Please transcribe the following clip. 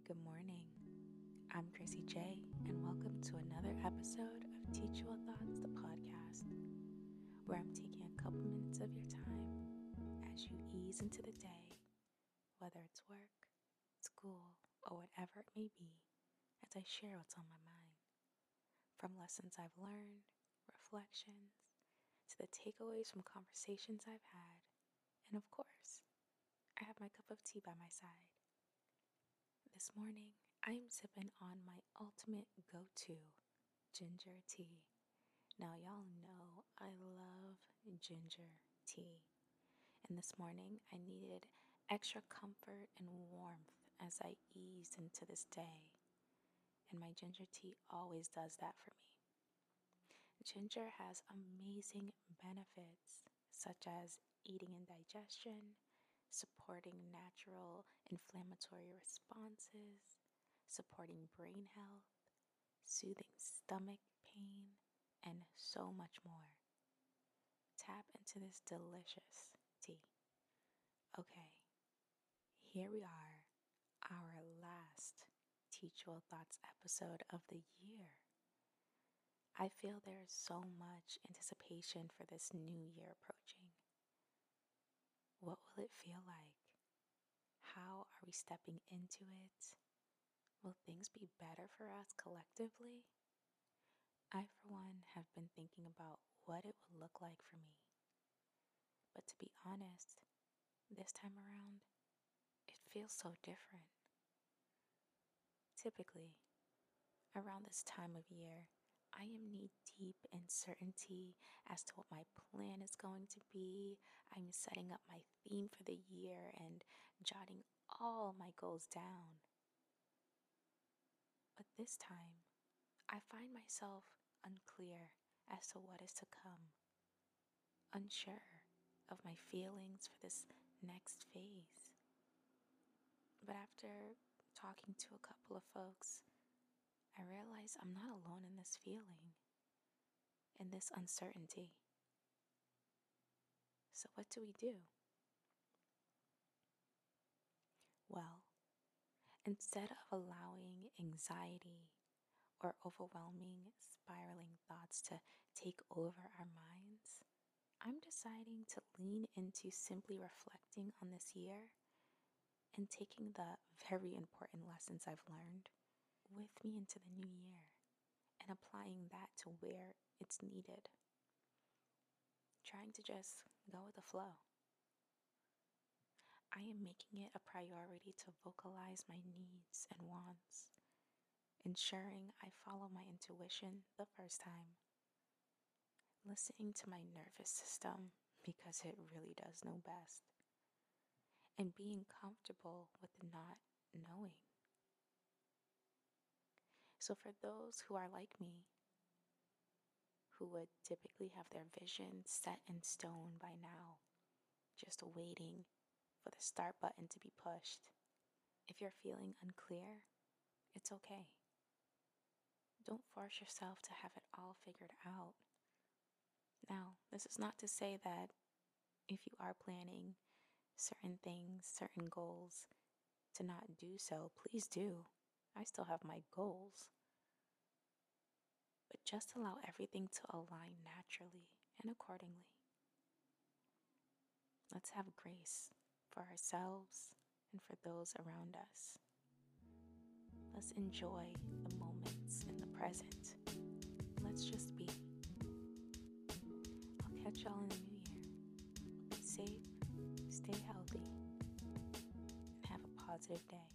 good morning. I'm Tracy J, and welcome to another episode of Teachable Thoughts, the podcast, where I'm taking a couple minutes of your time as you ease into the day, whether it's work, school, or whatever it may be, as I share what's on my mind. From lessons I've learned, reflections, to the takeaways from conversations I've had, and of course, I have my cup of tea by my side. This morning, I am sipping on my ultimate go-to ginger tea. Now, y'all know I love ginger tea. And this morning, I needed extra comfort and warmth as I eased into this day. And my ginger tea always does that for me. Ginger has amazing benefits, such as aiding in digestion, supporting natural inflammatory responses, supporting brain health, soothing stomach pain, and so much more. Tap into this delicious tea. Okay, here we are, our last Teachable Thoughts episode of the year. I feel there is so much anticipation for this new year approaching. What will it feel like? How are we stepping into it? Will things be better for us collectively? I, for one, have been thinking about what it would look like for me. But to be honest, this time around, it feels so different. Typically, around this time of year, I am knee deep in certainty as to what my plan is going to be. I'm setting up my theme for the year and jotting all my goals down. But this time, I find myself unclear as to what is to come, unsure of my feelings for this next phase. But after talking to a couple of folks, I realize I'm not alone in this feeling, in this uncertainty. So what do we do? Well, instead of allowing anxiety or overwhelming, spiraling thoughts to take over our minds, I'm deciding to lean into simply reflecting on this year and taking the very important lessons I've learned with me into the new year and applying that to where it's needed. Trying to just go with the flow. I am making it a priority to vocalize my needs and wants, ensuring I follow my intuition the first time, listening to my nervous system because it really does know best, and being comfortable with not knowing. So for those who are like me, who would typically have their vision set in stone by now, just waiting for the start button to be pushed, if you're feeling unclear, it's okay. Don't force yourself to have it all figured out. Now, this is not to say that if you are planning certain things, certain goals, to not do so, please do. I still have my goals. But just allow everything to align naturally and accordingly. Let's have grace for ourselves and for those around us. Let's enjoy the moments in the present. Let's just be. I'll catch y'all in the new year. Be safe, stay healthy, and have a positive day.